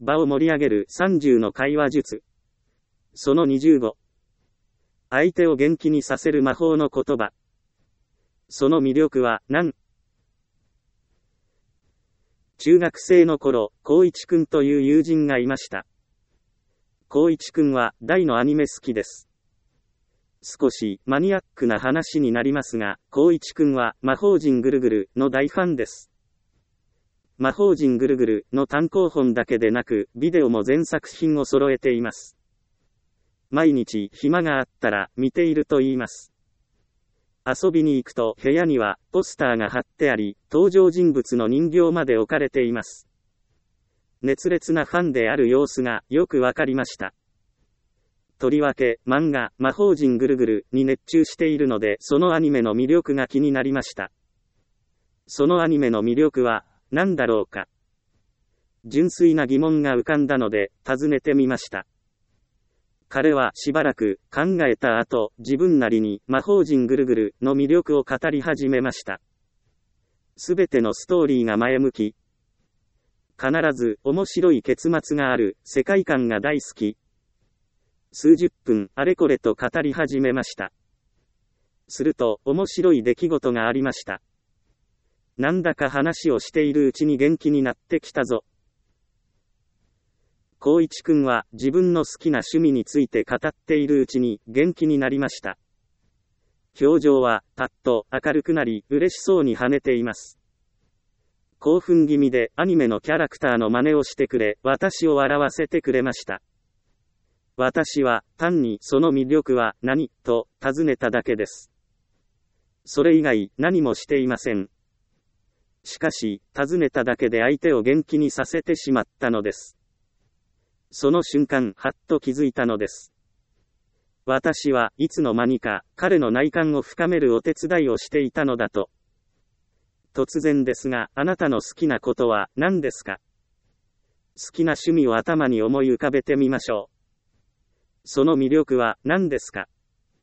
場を盛り上げる30の会話術。その25。相手を元気にさせる魔法の言葉。その魅力は何？中学生の頃、光一くんという友人がいました。光一くんは大のアニメ好きです。少しマニアックな話になりますが、光一くんは魔法陣ぐるぐるの大ファンです。魔法陣ぐるぐるの単行本だけでなく、ビデオも全作品を揃えています。毎日暇があったら見ていると言います。遊びに行くと部屋にはポスターが貼ってあり、登場人物の人形まで置かれています。熱烈なファンである様子がよくわかりました。とりわけ漫画魔法陣ぐるぐるに熱中しているので、そのアニメの魅力が気になりました。そのアニメの魅力は何だろうか。純粋な疑問が浮かんだので尋ねてみました。彼はしばらく考えた後、自分なりに魔法陣ぐるぐるの魅力を語り始めました。すべてのストーリーが前向き。必ず面白い結末がある世界観が大好き。数十分あれこれと語り始めました。すると面白い出来事がありました。なんだか話をしているうちに元気になってきたぞ。光一くんは自分の好きな趣味について語っているうちに元気になりました。表情はパッと明るくなり嬉しそうに跳ねています。興奮気味でアニメのキャラクターの真似をしてくれ、私を笑わせてくれました。私は単にその魅力は何と尋ねただけです。それ以外何もしていません。しかし、尋ねただけで相手を元気にさせてしまったのです。その瞬間、はっと気づいたのです。私はいつの間にか、彼の内観を深めるお手伝いをしていたのだと。突然ですが、あなたの好きなことは何ですか？好きな趣味を頭に思い浮かべてみましょう。その魅力は何ですか？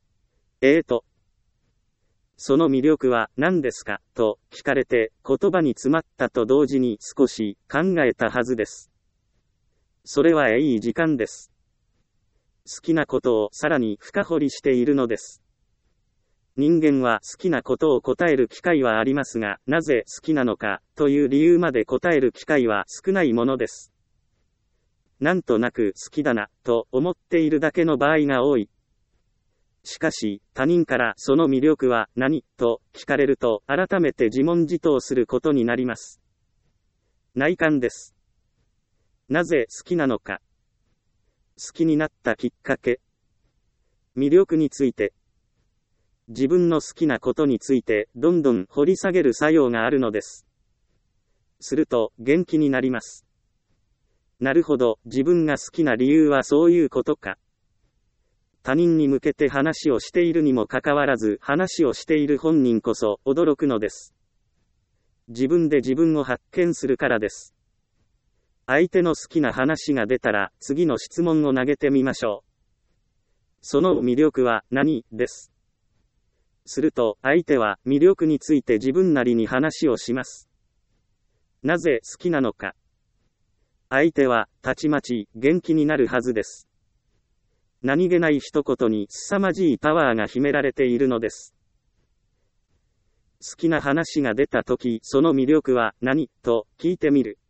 その魅力は何ですかと聞かれて、言葉に詰まったと同時に少し考えたはずです。それはいい時間です。好きなことをさらに深掘りしているのです。人間は好きなことを答える機会はありますが、なぜ好きなのかという理由まで答える機会は少ないものです。なんとなく好きだなと思っているだけの場合が多い。しかし、他人からその魅力は何と聞かれると、改めて自問自答することになります。内観です。なぜ好きなのか。好きになったきっかけ。魅力について。自分の好きなことについてどんどん掘り下げる作用があるのです。すると元気になります。なるほど、自分が好きな理由はそういうことか。他人に向けて話をしているにもかかわらず、話をしている本人こそ驚くのです。自分で自分を発見するからです。相手の好きな話が出たら、次の質問を投げてみましょう。その魅力は何です。すると、相手は魅力について自分なりに話をします。なぜ好きなのか。相手は、たちまち元気になるはずです。何気ない一言に凄まじいパワーが秘められているのです。好きな話が出たとき、その魅力は何と聞いてみる。